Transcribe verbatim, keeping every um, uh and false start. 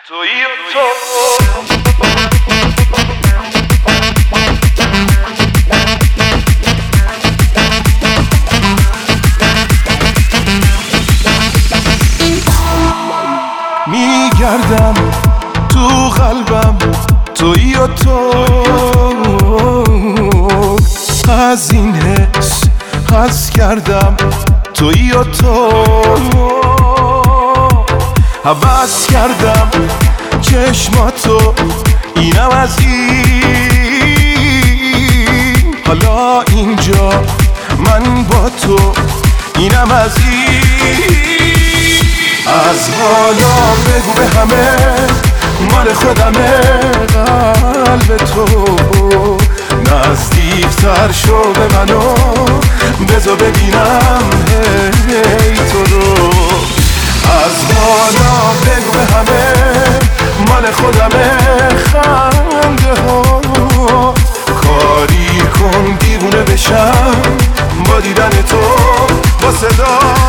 تویی و تو میگردم تو قلبم، تویی و تو. از این حس حس کردم، تویی و تو. حوض کردم چشماتو، اینم از این. حالا اینجا من با تو، اینم از این. از حالا بگو به همه مال خودمه قلب تو. نزدیکتر شو به منو، بذار ببینم هی تو رو. از حالا بگو به همه مال خودمه خنده ها. کاری کن دیوونه بشم با دیدن تو، با صدا